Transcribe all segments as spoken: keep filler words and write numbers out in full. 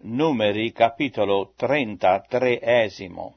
Numeri capitolo trentatreesimo.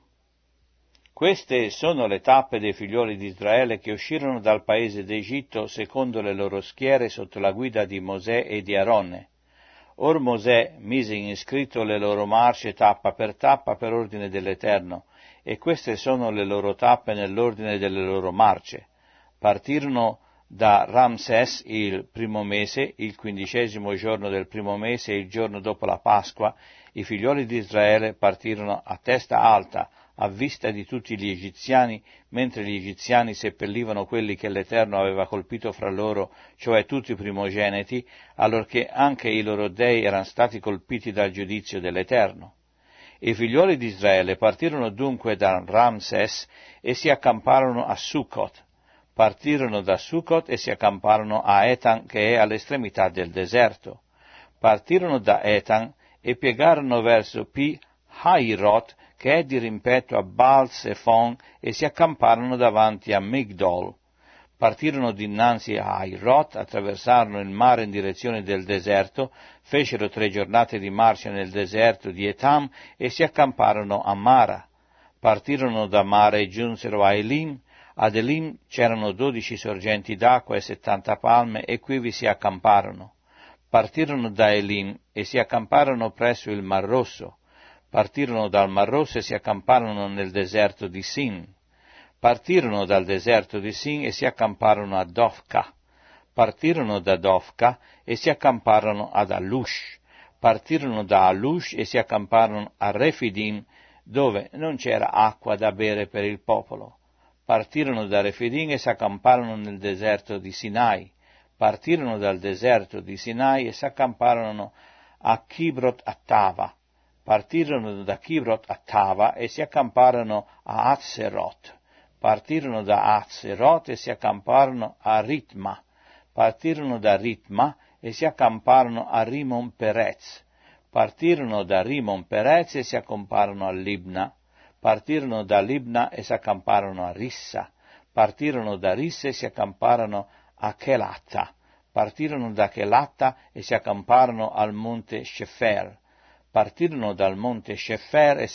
Queste sono le tappe dei figlioli di Israele che uscirono dal paese d'Egitto secondo le loro schiere sotto la guida di Mosè e di Aronne. Or Mosè mise in scritto le loro marce tappa per tappa per ordine dell'Eterno, e queste sono le loro tappe nell'ordine delle loro marce. Partirono da Ramses il primo mese, il quindicesimo giorno del primo mese, il giorno dopo la Pasqua, i figlioli di Israele partirono a testa alta, a vista di tutti gli egiziani, mentre gli egiziani seppellivano quelli che l'Eterno aveva colpito fra loro, cioè tutti i primogeniti, allorché anche i loro dei erano stati colpiti dal giudizio dell'Eterno. I figlioli di Israele partirono dunque da Ramses e si accamparono a Succot. Partirono da Succot e si accamparono a Etan, che è all'estremità del deserto. Partirono da Etan e piegarono verso Pi Hairot, che è di rimpetto a Baal Zephon, e si accamparono davanti a Migdol. Partirono dinanzi a Hairot, attraversarono il mare in direzione del deserto, fecero tre giornate di marcia nel deserto di Etam e si accamparono a Mara. Partirono da Mara e giunsero a Elim. Ad Elim c'erano dodici sorgenti d'acqua e settanta palme, e qui vi si accamparono. Partirono da Elim e si accamparono presso il Mar Rosso. Partirono dal Mar Rosso e si accamparono nel deserto di Sin. Partirono dal deserto di Sin e si accamparono a Dofka. Partirono da Dofka e si accamparono ad Alush. Partirono da Alush e si accamparono a Refidim, dove non c'era acqua da bere per il popolo. Partirono da Refidim e si accamparono nel deserto di Sinai. Partirono dal deserto di Sinai e si accamparono a Kibrot Attava. Partirono da Kibrot Attava e si accamparono a Hazerot. Partirono da Hazerot e si accamparono a Ritma. Partirono da Ritma e si accamparono a Rimon Perez. Partirono da Rimon Perez e si accamparono a Libna. Partirono da Libna e si accamparono a Rissa. Partirono da Rissa e si accamparono a Chelatta. Partirono da Chelatta e si accamparono al monte Shefer. Partirono dal monte Shefer e si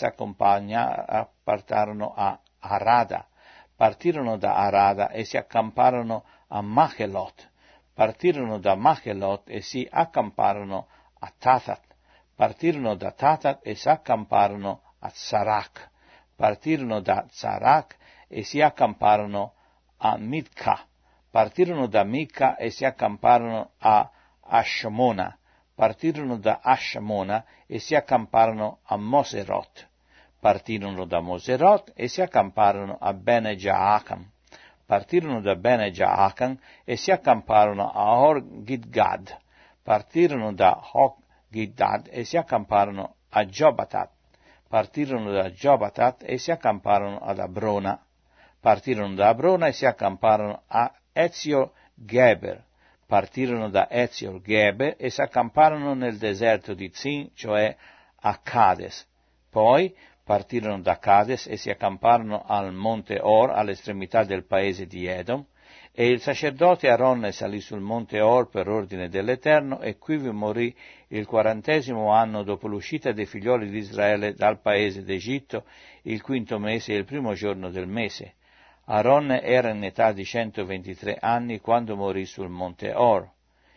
accamparono a Arada. Partirono da Arada e si accamparono a Machelot. Partirono da Machelot e si accamparono a Tatat. Partirono da Tatat e si accamparono a Sarak. Partirono da Sarak e si accamparono a Mitka. Partirono da Mitka e si accamparono a Ashmona. Partirono da Ashmona e si accamparono a Moserot. Partirono da Moserot e si accamparono a Bene Jaakam. Partirono da Bene Jaakam e si accamparono a Hor-Gidgad. Partirono da Hor-Gidgad e si accamparono a Jobatat. Partirono da Jobatat e si accamparono ad Abrona. Partirono da Abrona e si accamparono a Ezion-Geber. Partirono da Ezion-Geber e si accamparono nel deserto di Zin, cioè a Cades. Poi partirono da Cades e si accamparono al monte Or, all'estremità del paese di Edom, e il sacerdote Aronne salì sul monte Or per ordine dell'Eterno, e qui vi morì il quarantesimo anno dopo l'uscita dei figlioli di Israele dal paese d'Egitto, il quinto mese e il primo giorno del mese. Aronne era in età di centoventitré anni quando morì sul monte Or.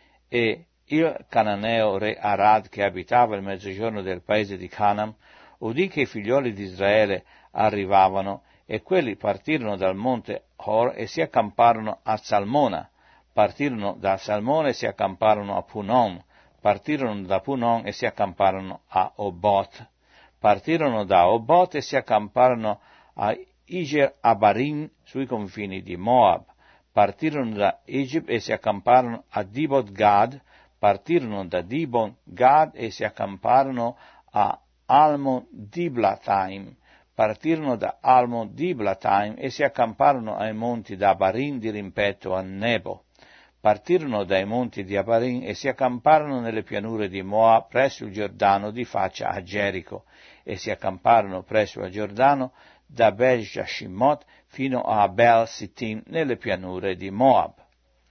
E il cananeo re Arad, che abitava il mezzogiorno del paese di Canaan, udì che i figlioli di Israele arrivavano, e quelli partirono dal monte Hor e si accamparono a Salmona. Partirono da Salmona e si accamparono a Punon. Partirono da Punon e si accamparono a Obot. Partirono da Obot e si accamparono a Iger Abarim sui confini di Moab. Partirono da Egip e si accamparono a Dibot Gad. Partirono da Dibot Gad e si accamparono a Almon Diblataim. Partirono da Almon Diblataim e si accamparono ai monti d'Abarim di rimpetto a Nebo. Partirono dai monti di Abarim e si accamparono nelle pianure di Moab presso il Giordano di faccia a Gerico, e si accamparono presso il Giordano da Bel Jashimot fino a Bel Sittim nelle pianure di Moab.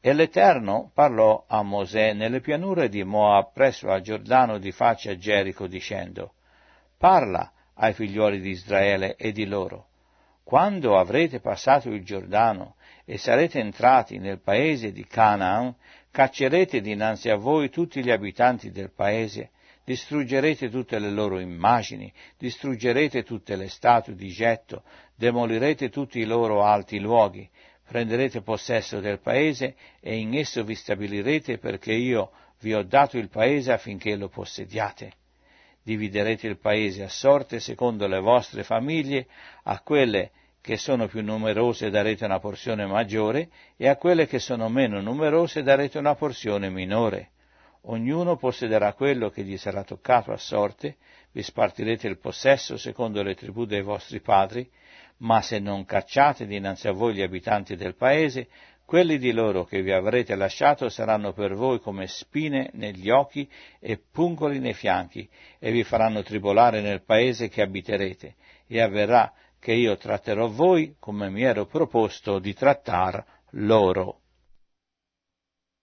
E l'Eterno parlò a Mosè nelle pianure di Moab presso al Giordano di faccia a Gerico, dicendo: Parla ai figlioli di Israele e di loro: quando avrete passato il Giordano e sarete entrati nel paese di Canaan, caccerete dinanzi a voi tutti gli abitanti del paese, distruggerete tutte le loro immagini, distruggerete tutte le statue di getto, demolirete tutti i loro alti luoghi, prenderete possesso del paese e in esso vi stabilirete, perché io vi ho dato il paese affinché lo possediate. Dividerete il paese a sorte secondo le vostre famiglie, a quelle che sono più numerose darete una porzione maggiore e a quelle che sono meno numerose darete una porzione minore. Ognuno possederà quello che gli sarà toccato a sorte, vi spartirete il possesso secondo le tribù dei vostri padri, ma se non cacciate dinanzi a voi gli abitanti del paese, quelli di loro che vi avrete lasciato saranno per voi come spine negli occhi e pungoli nei fianchi, e vi faranno tribolare nel paese che abiterete, e avverrà che io tratterò voi come mi ero proposto di trattar loro.